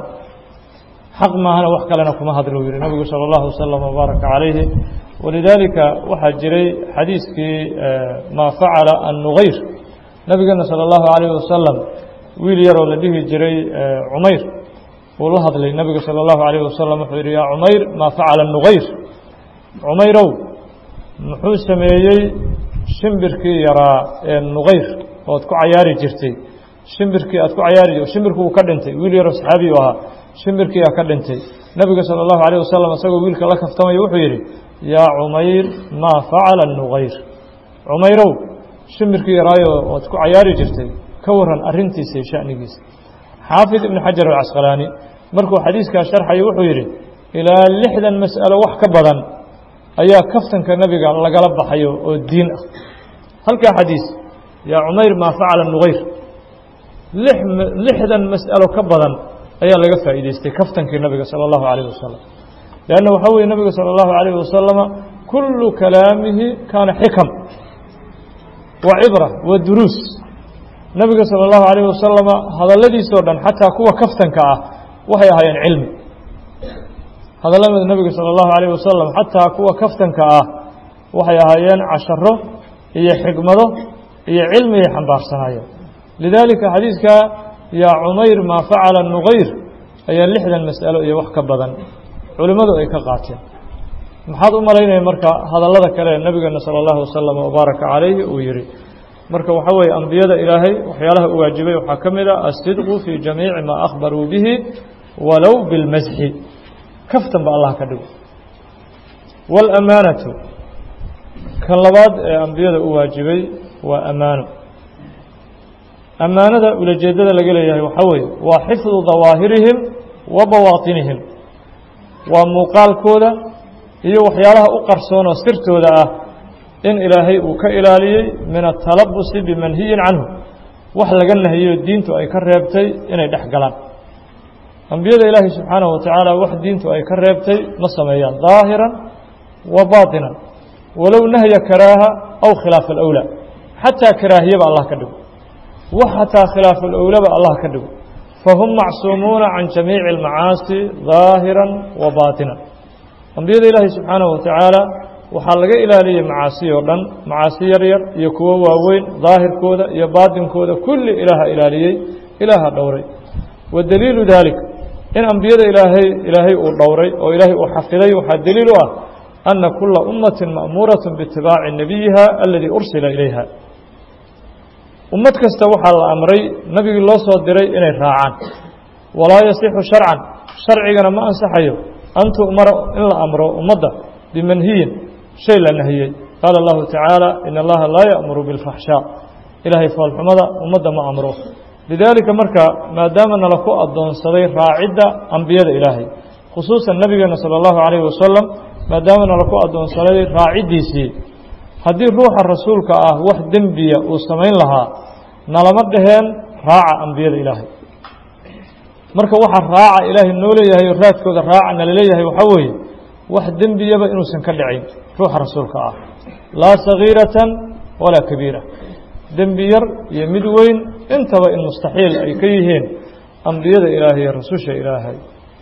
xaq maahana wax kalena kuma hadlo yihi nabigu salى اllahu wasalam wabaaraka calayhi walidaalika waxaa jiray xadiiskii maa facala annugayr nabigeena salى اllahu عalayh wasalam wiil yaroo la dhihi jiray cumayr wuu la hadlay nabiga salى اllahu عalayh wasalam wuxuu yihi yaa cumayr maa facala nugayr cumayrow muxuu sameeyey shimbirkii yaraa ee nugayr ood ku cayaari jirtay shimbirkii aad ku cayaari shimbirku wuu ka dhintay wiil yaroo saxaabi u ahaa shimbirkiiyaa ka dhintay nabiga salى اllahu عalayh wasalam isagoo wiilka la kaftamaya wuxuu yidhi yaa cumayr maa facala nugayr cumayrow shimbirkii yaraayo ood ku cayaari jirtay ka waran arrintiisa iyo sha'nigiisa xaafid ibn xajar alcasqalaani markuu xadiiskaa sharxayo wuxuu yidhi ilaa lixdan mas'alo wax ka badan ayaa kaftanka nabiga lagala baxayo oo diin ah halkaa xadiis yaa cumayr maa facala nugayr lixdan mas'alo ka badan ayaa laga faa'iidaystay kaftankii nabiga salى اllahu عalayh wasalam leanna waxaa weye nabiga salى اllahu عalayh wasalama kullu kalaamihi kaana xikam wa cibra wa duruus nabiga salى اllahu عalayh wasalama hadalladiisoo dhan xataa kuwa kaftanka ah waxay ahaayeen cilmi hadallada nabiga salى اllahu عalayh wasalam xataa kuwa kaftanka ah waxay ahaayeen casharo iyo xikmado iyo cilmiyay xambaarsanaayeen lidaalika xadiidka yaa cumayr maa facala nugayr ayaa lixdan mas'alo iyo wax ka badan culimmadu ay ka qaateen maxaad u malaynaya marka hadallada kale nabigeena salى اllahu wasalam wabaaraka calayhi uu yihi marka waxaa weeye ambiyada ilaahay waxyaalaha u waajibay waxaa ka mid a asidqu fii jamiici maa akhbaruu bihi walow bilmasxi kaftan ba allah ka dhigo wاlamaanatu kan labaad ee ambiyada u waajibay waa amaano ammaanada ulajeedada laga leeyahay waxaa weeye waa xifdu dawaahirihim wa bawaatinihim waa muuqaalkooda iyo waxyaalaha u qarsoon oo sirtooda ah in ilaahay uu ka ilaaliyey min atalabusi bimanhiyin canhu wax laga nahiyo diintu ay ka reebtay inay dhex galaan ambiyada ilaahay subxaanahu wa tacaala wax diintu ay ka reebtay ma sameeyaan daahiran wa baatinan walow nahya karaaha aw khilaafa alawlaa xataa karaahiyaba allah ka dhigo wax xataa khilaafa alawlaba allah ka dhigo fahum macsuumuuna can jamiici almacaasi daahiran wa baatinan ambiyada ilaahay subxaanahu wa tacaala waxaa laga ilaaliyey macaasi oo dhan macaasi yar yar iyo kuwo waaweyn daahirkooda iyo baatinkooda kulli ilaaha ilaaliyey ilaaha dhowray wa daliilu dalik in ambiyada ilaahay ilaahay uu dhowray oo ilaahay uu xafiday waxaa daliil u ah ana kula ummatin ma'muuraة biitibaaci nabiyiha aladii ursila ilayha ummad kasta waxaa la amray nebigii loo soo diray inay raacaan walaa yasixu sharcan sharcigana ma ansaxayo an tu'mara in la amro ummadda bimanhiyin shay la nahiyey qaala allahu tacaala in allaha laa ya'muru biاlfaxshaa ilaahay foolxumada ummadda ma amro lidaalika marka maadaama nala ku addoonsaday raacidda ambiyada ilaahay khusuusan nabigeena salى اllahu calayhi wasalam maadaama nala ku addoonsaday raaciddiisii haddii ruuxa rasuulka ah wax dembiya uu samayn lahaa nalama dhaheen raaca ambiyada ilaahay marka waxa raaca ilaahay noo leeyahay raadkooda raaca nala leeyahay waxaa weeye wax dembiyaba inuusan ka dhicin ruuxa rasuulka ah laa sagiiratan walaa kabiira dembi yar iyo mid weyn intaba in mustaxiil ay ka yihiin ambiyada ilaahay iyo rasusha ilaahay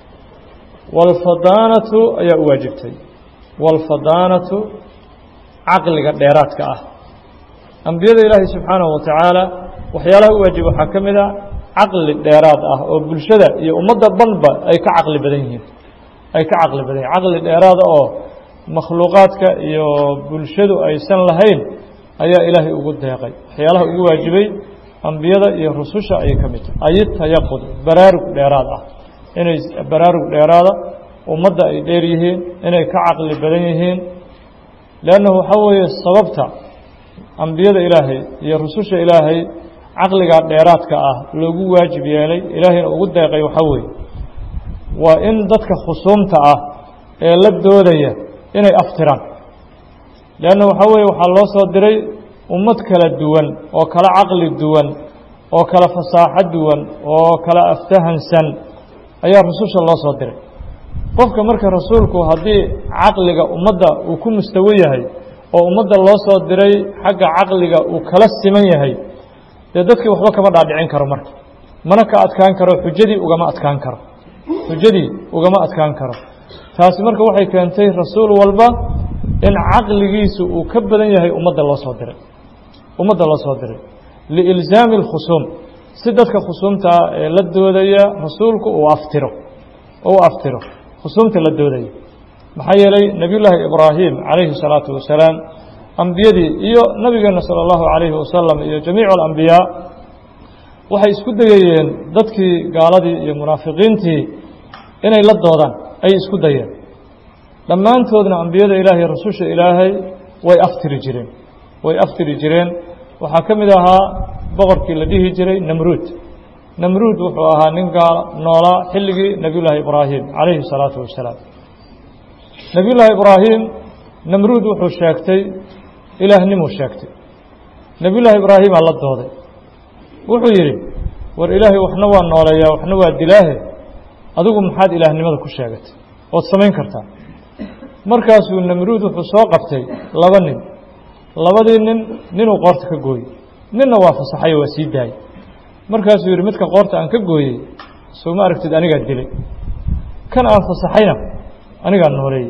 waalfadaanatu ayaa u waajibtay waalfadaanatu caqliga dheeraadka ah ambiyada ilaahay subxaanahu wa tacaala waxyaalaha u waajib waxaa ka mid a caqli dheeraad ah oo bulshada iyo ummadda dhanba ay ka caqli badan yihiin ay ka caqli badan yihin caqli dheeraada oo makhluuqaadka iyo bulshadu aysan lahayn ayaa ilaahay ugu deeqay waxyaalaha ugu waajibay ambiyada iyo rususha ayay ka mid tahay ay tayaqud baraarug dheeraad ah inay baraarug dheeraada ummadda ay dheer yihiin inay ka caqli badan yihiin leannahu waxaa weeye sababta ambiyada ilaahay iyo rususha ilaahay caqligaa dheeraadka ah loogu waajib yeelay ilaahayna ugu deeqay waxaa weeye waa in dadka khusuumta ah ee la doodaya inay aftiraan leanna waxaa weeye waxaa loo soo diray ummad kala duwan oo kala caqli duwan oo kala fasaaxo duwan oo kala aftahansan ayaa rususha loo soo diray qofka marka rasuulku haddii caqliga ummadda uu ku mustawo yahay oo ummadda loo soo diray xagga caqliga uu kala siman yahay dee dadkii waxba kama dhaadhicin karo marka mana ka adkaan karo xujadii ugama adkaan karo xujadii ugama adkaan karo taasi marka waxay keentay rasuul walba in caqligiisu uu ka badan yahay ummadda loo soo diray ummadda loo soo diray liilzaami اlkhusuum si dadka khusuumtaa ee la doodaya rasuulku uu aftiro uu aftiro khusuumta la doodaya maxaa yeelay nebiyullaahi ibraahim calayhi الsalaatu wasalaam ambiyadii iyo nabigeena salى اllahu calayhi wasalam iyo jamiicu alambiyaa waxay isku dayayeen dadkii gaaladii iyo munaafiqiintii inay la doodaan ayay isku dayeen dhammaantoodna ambiyada ilaahay rasusha ilaahay way aftiri jireen way aftiri jireen waxaa ka mid ahaa boqorkii la dhihi jiray namruud namruud wuxuu ahaa nin gaal noolaa xilligii nebiyullaahi ibraahim calayhi الsalaatu wasalaam nebiyullaahi ibraahim namruud wuxuu sheegtay ilaahnimuu sheegtay nebiyullaahi ibraahimaa la dooday wuxuu yidhi war ilaahay waxna waa nooleeyaa waxna waa dilaahe adigu maxaad ilaahnimada ku sheegatay ood samayn kartaa markaasuu namruud wuxuu soo qabtay laba nin labadii nin ninuu qoorta ka gooyey ninna waa fasaxayo waa sii daayey markaasuu yidhi midka qoorta aan ka gooyey soo ma aragtid anigaa dilay kan aan fasaxayna anigaa nooleeyey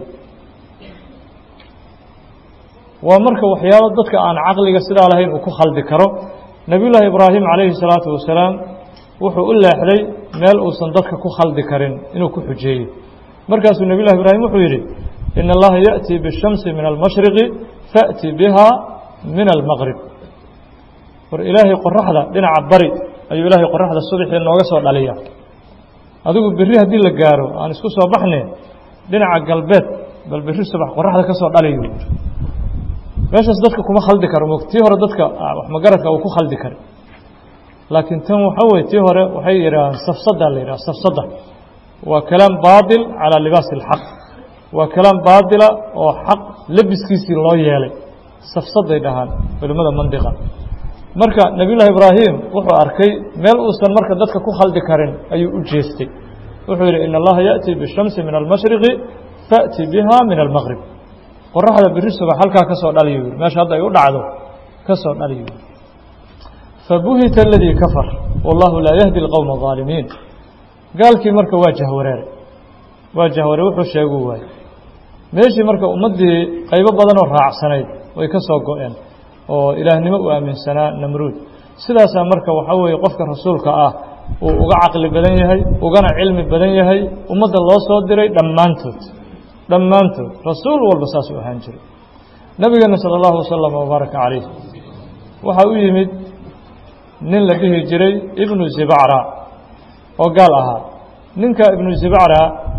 waa marka waxyaalo dadka aan caqliga sidaa lahayn uu ku khaldi karo nebiyullaahi ibraahim calayhi الsalaatu wasalaam wuxuu u leexday meel uusan dadka ku khaldi karin inuu ku xujeeyo markaasuu nebiyullahi ibraahim wuxuu yidhi in allaha yaأtii bالshamsi min almashriqi faأti biha min almaqrib war ilaahay qoraxda dhinaca bari ayuu ilaahay qoraxda subaxii nooga soo dhaliya adigu berri haddii la gaaro aan isku soo baxne dhinaca galbeed bal berri subax qoraxda ka soo dhalayo meeshaas dadka kuma khaldi karo tii hore dadka wax magaradka uu ku khaldi kara laakiin tan waxa weeye tii hore waxay yidhaahaan safsada la yidhaha safsada waa kalaam baadil calaa libaasi alxaq waa kalaam baadila oo xaq labiskiisii loo yeelay safsaday dhahaan culimmada mandiqa marka nebiyullaahi ibraahim wuxuu arkay meel uusan marka dadka ku khaldi karin ayuu u jeestay wuxuu yidhi in allaha ya'ti bishamsi min almashriqi fa'ti biha min almaqrib qoraxda biri subax halkaa ka soo dhaliyu yidhi meesha hadda ay u dhacdo ka soo dhaliyu yidhi fabuhita aladii kafar wallahu laa yahdi alqowma alظaalimiin gaalkii marka waa jahwareere waa jahwareere wuxuu sheeguu waayey meeshii marka ummaddii qaybo badanoo raacsanayd way ka soo go-een oo ilaahnimo u aaminsanaa namruud sidaasaa marka waxaa weeye qofka rasuulka ah uu uga caqli badan yahay ugana cilmi badan yahay ummadda loo soo diray dhammaantood dhammaantood rasuul walba saasuu ahaan jiray nabigeena sala allahu wasalam wabaaraka calayh waxaa u yimid nin la dhihi jiray ibnu zibacra oo gaal ahaa ninka ibnu zibacra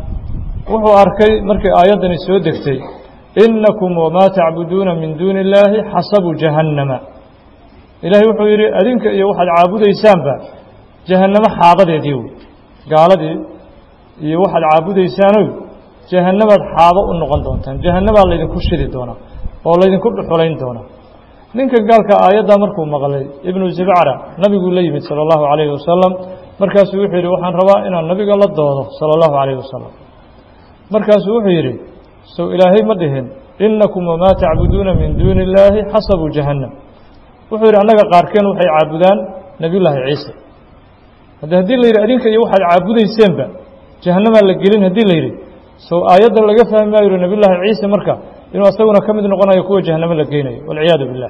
wuxuu arkay markay aayaddani soo degtay inakum wamaa tacbuduuna min duuni illaahi xasabu jahannama ilaahay wuxuu yidhi adinka iyo waxaad caabudaysaanba jahannamo xaabadeedii wey gaaladii iyo waxaad caabudaysaanow jahannamaad xaabo u noqon doontaan jahannamaa laydinku shidi doonaa oo laydinku dhuxulayn doonaa ninka gaalka aayaddaa markuu maqlay ibnu zibacra nabiguu la yimid sala allahu calayhi wasalam markaasuu wuxuu yidhi waxaan rabaa inaan nabiga la doodo sala allahu calayhi wasalam markaasuu wuxuu yidhi sow ilaahay ma dhihin inakum wamaa tacbuduuna min duuni illaahi xasabu jahannam wuxuu yidhi annaga qaarkeen waxay caabudaan nebiyullaahi ciise hadde haddii la yidhi adinka iyo waxaad caabudayseenba jahannamaa la gelin haddii la yidhi sow aayadda laga fahmi maayo yidhi nebiyullaahi ciise marka inuu asaguna ka mid noqonayo kuwa jahannamo la geynayo walciyaadu billah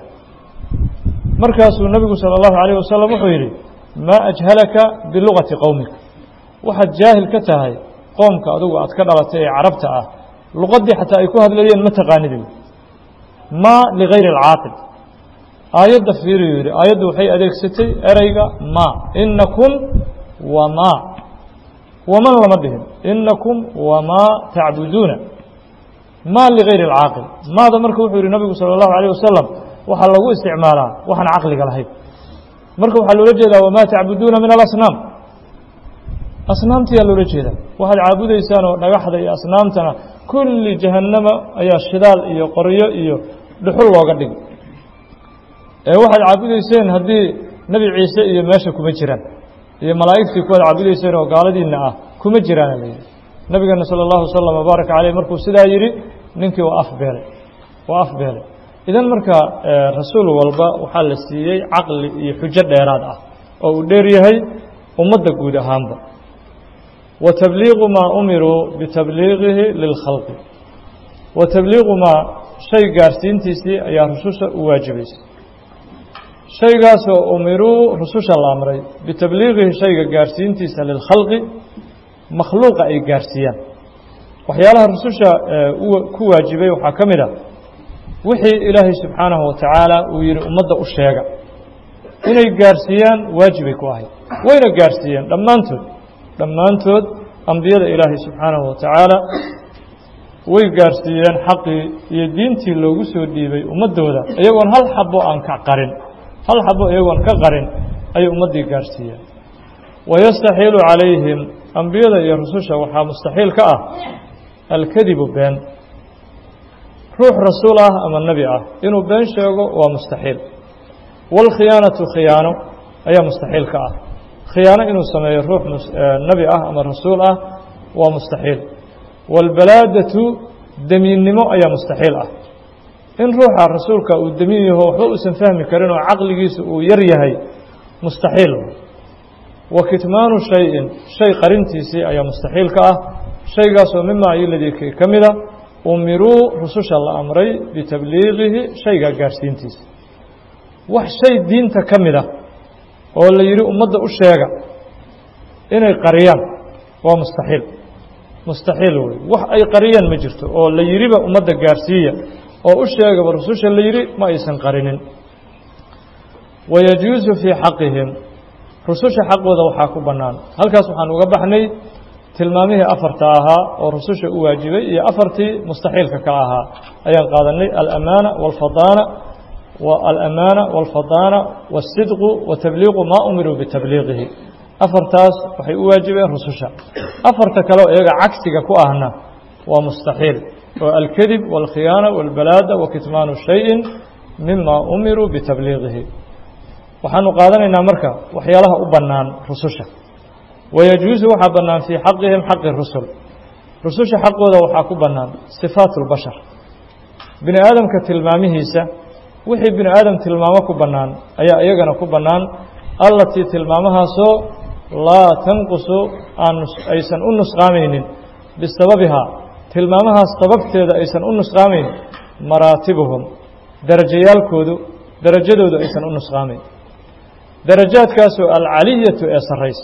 markaasuu nebigu sala allahu calayh wasalam wuxuu yidhi maa ajhalaka bilugati qowmika waxaad jaahil ka tahay qoomka adugu aad ka dhalatay ee carabta ah luqaddii xataa ay ku hadlayeen ma taqaanidi maa ligayri alcaaqil aayadda fiiriyuu yidhi aayaddu waxay adeegsatay ereyga maa inakum wamaa waman lama dhihin inakum wamaa tacbuduuna maa ligayri alcaaqil maada marka wuxuu yidhi nabigu sala allahu calayh wasalam waxaa lagu isticmaalaa waxaan caqliga lahayn marka waxaa loola jeedaa wamaa tacbuduuna min alasnaam asnaamtiyaa loola jeedaa waxaad caabudaysaan oo dhagaxda iyo asnaamtana kulli jahannama ayaa shidaal iyo qoryo iyo dhuxul looga dhigi ee waxaad caabudayseen haddii nebi ciise iyo meesha kuma jiraan iyo malaa'igtii kuwaad caabudayseen oo gaaladiinna ah kuma jiraana la yidhi nabigeena sala allahu wasalam wabaaraka caleyh markuu sidaa yidhi ninkii waa afbeelay waa afbeelay idan marka rasuul walba waxaa la siiyey caqli iyo xujo dheeraad ah oo uu dheer yahay ummadda guud ahaanba wa tabliiqu maa umiruu bitabliiqihi lilkhalqi wa tabliiqu maa shay gaarsiintiisii ayaa rususha u waajibaysay shaygaasoo umiruu rususha la amray bitabliiqihi shayga gaarsiintiisa lilkhalqi makhluuqa ay gaarsiiyaan waxyaalaha rususha ku waajibay waxaa ka mid a wixii ilaahay subxaanahu watacaala uu yidhi ummadda u sheega inay gaarsiiyaan waajibay ku ahayd wayna gaarsiiyeen dhammaantood dhammaantood ambiyada ilaahay subxaanahu watacaala way gaarsiiyeen xaqii iyo diintii loogu soo dhiibay ummaddooda iyagoon hal xabo aan ka qarin hal xabo iyagoon ka qarin ayay ummaddii gaarsiiyeen wayastaxiilu calayhim ambiyada iyo rususha waxaa mustaxiil ka ah alkadibu been ruux rasuul ah ama nebi ah inuu been sheego waa mustaxiil waalkhiyaanatu khiyaano ayaa mustaxiil ka ah khiyaano inuu sameeyo ruux nebi ah ama rasuul ah waa mustaxiil waalbalaadatu damiinnimo ayaa mustaxiil ah in ruuxa rasuulka uu damiin yaho waxba uusan fahmi karin oo caqligiisa uu yar yahay mustaxiil wa kitmaanu shayin shay qarintiisii ayaa mustaxiil ka ah shaygaasoo mima ayoladii ka mida umiruu rususha la amray bitabliiqihi shaygaa gaarsiintiisa wax shay diinta ka mid ah oo la yidhi ummadda u sheega inay qariyaan waa mustaxiil mustaxiil wey wax ay qariyaan ma jirto oo la yidhiba ummadda gaarsiiya oo u sheegaba rususha la yidhi ma aysan qarinin wayajuusu fii xaqihim rususha xaqooda waxaa ku bannaan halkaas waxaan uga baxnay tilmaamihii afarta ahaa oo rususha u waajibay iyo afartii mustaxiilka ka ahaa ayaan qaadanay alamaana waalfadaana والأمانة والفضانة والصدق وتبليغ ما أمروا بتبليغه أفرتاس وحي واجب رسوشا أفرتك لو إيجا عكسك كؤهنا ومستحيل والكذب والخيانة والبلادة وكتمان شيء مما أمروا بتبليغه وحن قادنا إن أمرك وحيالها أبنان رسوشا ويجوز وحبنان في حقهم حق الرسل رسوشا حقه ذا وحاكو بنان صفات البشر بني آدم كتلمامهيسا وحي بني آدم تلمامه كبنان أي أيغانا كبنان التي تلمامها سو لا تنقص أيسان النسقامين بسببها تلمامها استببت أيسان النسقامين مراتبهم درجيال كودو درجدو أيسان النسقامين درجات كاسو العلية أيس الرئيس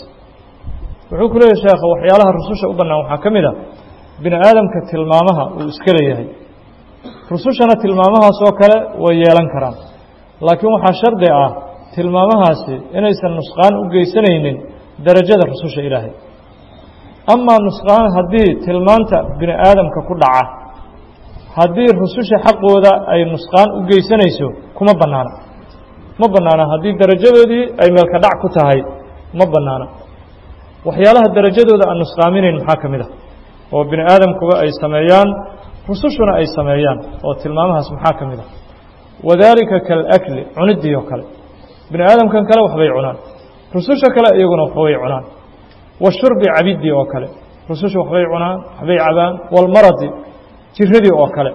وحكو له يا شيخ وحيالها الرسوشة أبنان وحاكمدا بني آدم كتلمامها وإسكاليه rusushana tilmaamahaas oo kale way yeelan karaan laakiin waxa shardi ah tilmaamahaasi inaysan nusqaan u geysanaynin darajada rususha Ilaahay ama nusqaan hadii tilmaanta bini aadamka ku dhaca hadii rususha xaqooda ay nusqaan u geysanayso kuma banaana ma banaana hadii darajadoodii ay meel ka dhac ku tahay ma banaana waxyaalaha darajadooda aan nusqaaminayn maxaa kamid ah oo bini aadamkuba ay sameeyaan rusushuna ay sameeyaan oo tilmaamahaas maxaa kamid ah wadaalika kal akli cunidii oo kale bini aadamkan kale wax bay cunaan rususha kale iyaguna wax way cunaan washurbi abidi oo kale rususha wax bay cunaan wax bay cabaan wal maradi jiradii oo kale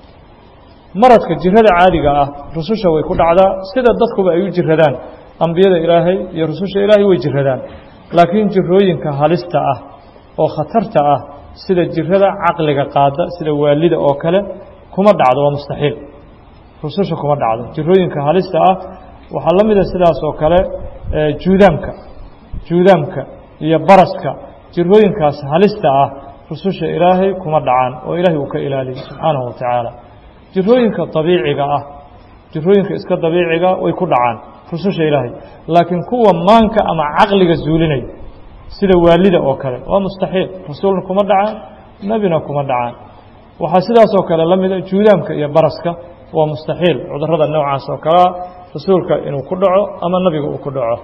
maradka jirada caadiga ah rususha way ku dhacdaa sida dadkuba ay u jiradaan ambiyada Ilaahay iyo rususha Ilaahay way jiradaan laakiin jirooyinka halista ah oo khatarta ah sida jirada aqliga qaada sida waalida oo kale kuma dhacdo waa mustaxiil rususha kuma dhacdo jirooyinka halista ah waxa la mid ah sidaas oo kale juudaamka juudaamka iyo baraska jirooyinkaas halista ah rususha Ilaahay kuma dhacaan oo Ilaahay uu ka ilaaliyo subhanahu wa ta'ala jirooyinka dabiiciga ah jirooyinka iska dabiiciga way ku dhacaan rususha Ilaahay laakiin kuwa maanka ama aqliga zuulinay sida waalida oo kale waa mustaxiil rasuulna kuma dhacaan nabina kuma dhacaan waxa sidaas oo kale la mid ah juudaamka iyo baraska waa mustaxiil cudurrada noocaas oo kale rasuulka inuu ku dhaco ama nabiga uu ku dhaco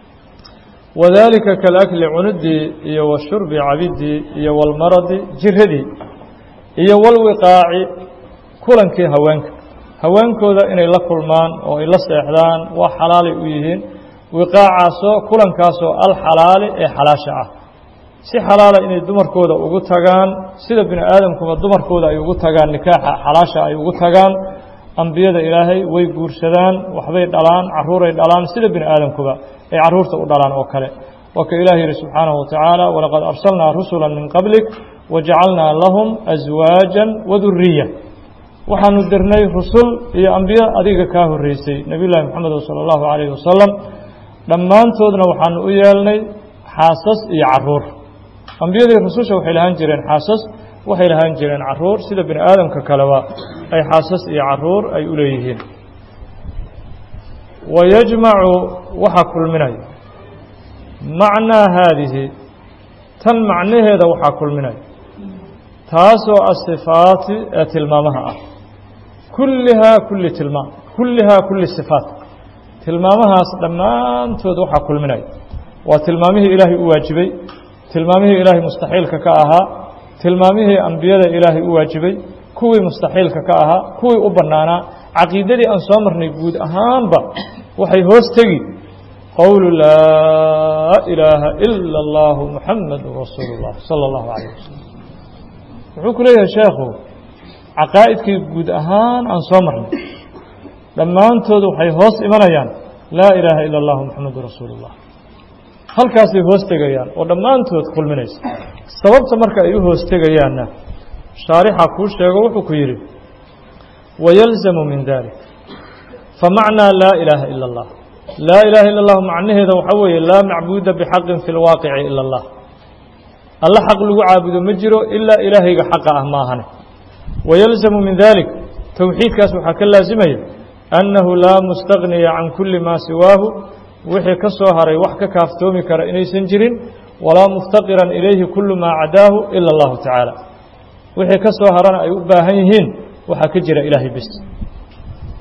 wadaalika kal akli cunudi iyo washurbi abidi iyo wal maradi jiradi iyo wal wiqaa'i kulankii haweenka haweenkooda inay la kulmaan oo ay la seexdaan waa xalaal u yihiin wiqaacaso kulankaasoo al xalaali ee xalaasha ah si xalaala inay dumarkooda ugu tagaan sida bini aadamkuba dumarkooda ay ugu tagaan nikaaxa xalaasha ay ugu tagaan ambiyada Ilaahay way guursadaan waxbay dhalaan caruuray dhalaan sida bini aadamkuba ay caruurta u dhalaan oo kale waka Ilaahay subhanahu wa ta'ala wa laqad arsalna rusulan min qablik waja'alna lahum azwajan wa dhurriyyah waxaanu dirnay rusul iyo ambiya adiga ka horeysay nabiyullaahi maxamed sallallahu alayhi wasallam dhammaantoodna waxaanu u yeelnay xaasas iyo caruur ambiyadii rususha waxay lahaan jireen xaasas waxay lahaan jireen caruur sida bini aadamka kaleba ay xaasas iyo caruur ay u leeyihiin wayajmacu waxa kulminay macnaa haadihi tan macnaheeda waxa kulminay taasoo asifaati ee tilmaamaha ah kullaha kulli tilmaam kullaha kulli sifaat tilmaamahaas dhammaantood waxa kulminay waa tilmaamihii Ilaahay u waajibay tilmaamihii Ilaahay mustaxiilka ka ahaa tilmaamihii ambiyada Ilaahay u waajibay kuwii mustaxiilka ka ahaa kuwii u banaana aqeedadii aan soo marnay guud ahaanba waxay hoos tagi qawlu laa ilaaha illa allah muhammadur rasuulullah sallallahu alayhi wasallam wuxuu ku leeyahay sheekhu aqaaidkii guud ahaan aan soo marnay dhammaantood waxay hoos imanayaan laa ilaaha illa allah muhammadur rasuulullah halkaas ay hoos tagayaan oo dhammaantood kulminaysa sababta marka ay u hoos tagayaanna shaarixa ku sheego wuxuu ku yiri wayalzamu min dalik fama'na la ilaha illa allah la ilaha illa allah macnaheedu waxa weeye la macbuuda bihaqqin fil waaqi'i illa allah alla xaq lagu caabudo ma jiro illa ilaahayga xaq ah ma ahane wayalzamu min dalik tawxiidkaas waxa ka laazimaya annahu la mustaghniya an kulli ma siwahu wixii ka soo haray wax ka kaaftoomi kara inaysan jirin walaa muftaqiran ilayhi kullu ma cadaahu illa allah ta'ala wixii ka soo harana ay u baahan yihiin waxa ka jira ilaahay bis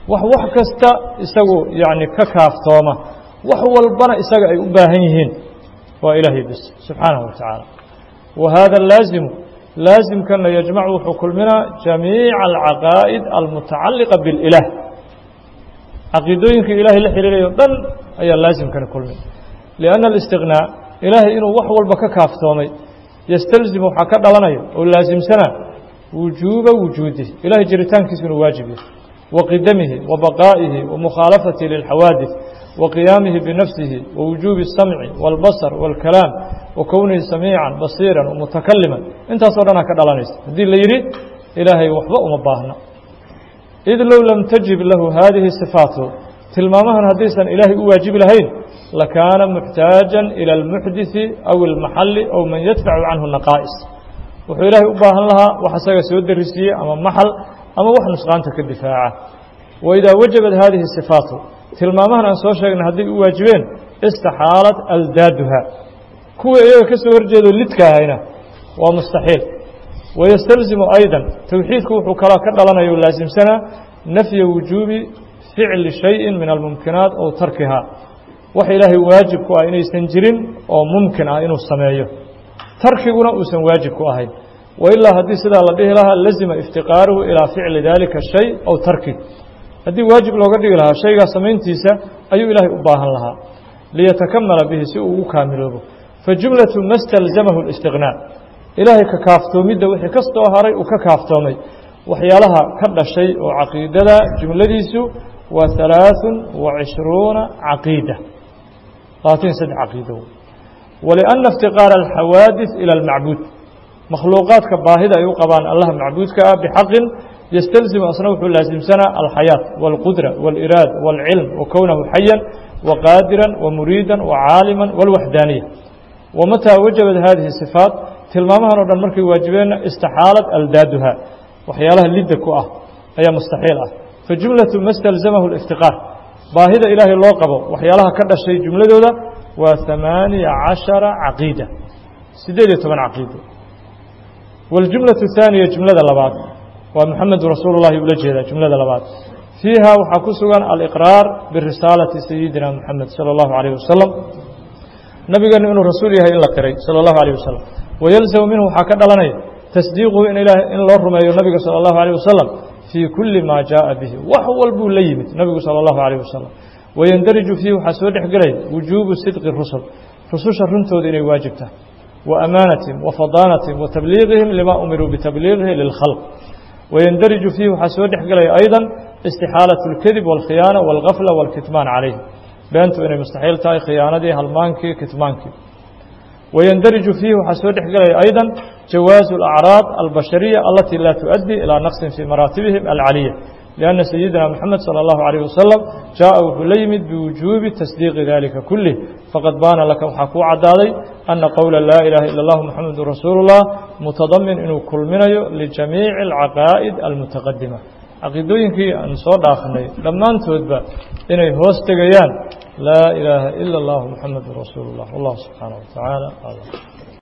wax wax kasta isagu yani ka kaaftooma wax walbana isaga ay u baahan yihiin waa ilaahay bis subxaanahu watacaala wa hada laazimu laazimkana yajmacu wuxuu kulminaa jamiica alcaqaa'id almutacalliqa biاlilah caqiidooyinka ilaahay la xiriirayo dhan ayaa laazimkana kulmin lianna alistiqnaa ilaahay inuu wax walba ka kaaftoomay yastalzimu waxaa ka dhalanaya oo laasimsanaa wujuuba wujuudihi ilahay jiritaankiisa inuu waajib yahay wa qidamihi wa baqaa'ihi wa mukhaalafatihi lilxawaadith wa qiyaamihi binafsihi wa wujuubi الsamci wاlbasar wاlkalaam wa kownihi samiican basiiran wamutakaliman intaasoo dhanaa ka dhalanaysa haddii la yidhi ilaahay waxba uma baahna id low lam tajib lahu haadihi sifaatu tilmaamahan haddaysan ilaahay u waajibi lahayn lakaana muxtaajan ilى اlmuxdiثi aw اlmaxali aw man yadfacu canhu naqaa'is wuxuu ilaahay u baahan lahaa wax isaga soo darisiiyey ama maxal ama wax nusqaanta ka difaaca waidaa wajabat haadihi sifaatu tilmaamahan aan soo sheegnay hadday u waajibeen istaxaalat aldaaduha kuwa iyaga ka soo horjeedo lidka ahayna waa mustaxiil wayastalzimu aydan towxiidku wuxuu kaloo ka dhalanayo o laasimsanaa nafya wujuubi ficli shayin min almumkinaat ow tarkihaa wax ilaahay waajib ku ah inaysan jirin oo mumkin ah inuu sameeyo tarkiguna uusan waajib ku ahayn wailaa haddii sidaa la dhihi lahaa lazima iftiqaaruhu ilaa ficli dalika shay aw tarki haddii waajib looga dhigi lahaa shaygaa samayntiisa ayuu ilaahay u baahan lahaa liyatakamala bihi si uu ugu kaamiloobo fajumlatu ma stalzamahu اlistiqnaa ilaahay ka kaaftoomidda wixii ka soo haray uu ka kaaftoomay waxyaalaha ka dhashay oo caqiidada jumladiisu waa halaaثun wa cishruuna caqiida labaatan iyo saddex caqiido waliأnna iftiqaara alxawaadiث ilى اlmacbuud makhluuqaadka baahida ay u qabaan allaha macbuudka ah bixaqin yastalzimu asna wuxuu laasimsanaa alxayaaة wاlqudra wاliraad wاlcilm wa kownahu xayan waqaadiran wamuriidan wacaaliman wاlwaxdaaniya wamataa wajabat hadihi sifaat tilmaamahan o dhan markay waajibeenna istaxaalat aldaaduha waxyaalaha lidda ku ah ayaa mustaxiil ah fajumlatu ma stalzamahu اliftiqaar baahida ilaahay loo qabo waxyaalaha ka dhashay jumladooda waa ثamaaniya caشhara caqiida siddeed iyo toban caqiido wاljumlaة الثaaniya jumlada labaad waa muxamedu rasuulu llahi ula jeedaa jumlada labaad fiiha waxaa ku sugan aliqraar birisaalati sayidina moxamed salى اllahu عalيه wasalam nabigeenu inuu rasuul yahay in la qiray salى اllahu عalيه wasalam wayalzamu minhu waxaa ka dhalanaya tasdiiquhu in ilaah in loo rumeeyo nabiga salى اllahu عalيه wasalam fii kuli ma jaءa bihi wax walbuu la yimid nabigu salى اllahu عalيه wasalam wayandariju fiihi waxaa soo dhex gelaya wujuubu sidqi rusul rususha runtooda inay waajib tahay wa amaanatihim wa fadaanatihim wa tabliiqihim lima umiruu bitabliiqihi lilkhalq wayandariju fiihi waxaa soo dhex gelaya ayda istixaalaة اlkadib wاlkhiyaana wاlgafla wاlkitmaan calayh beentu inay mustaxiil tahay khiyaanadii halmaankii kitmaankii wayandariju fiihi waxaa soo dhex gelaya ayda jawaazu اlacraad albashariya alatii laa tuؤaddi ilaa naqsin fii maraatibihim alcaliya lianna sayidina moxamed salى اllahu عalيه wasalam jaaءa wuxuu la yimid biwujuubi tasdiiqi dalika kulih faqad baana laka waxaa kuu caddaaday ana qowla laa ilaha ila اllah moxamedu rasuulu اllah mutadamin inuu kulminayo lijamiici اlcaqaa'id almutaqadima caqiidooyinkii aan soo dhaafnay dhammaantoodba inay hoos tegayaan laa ilaaha ila اllah moxamedu rasuulu اllah wallahu subxaanaه wa tacaala aclam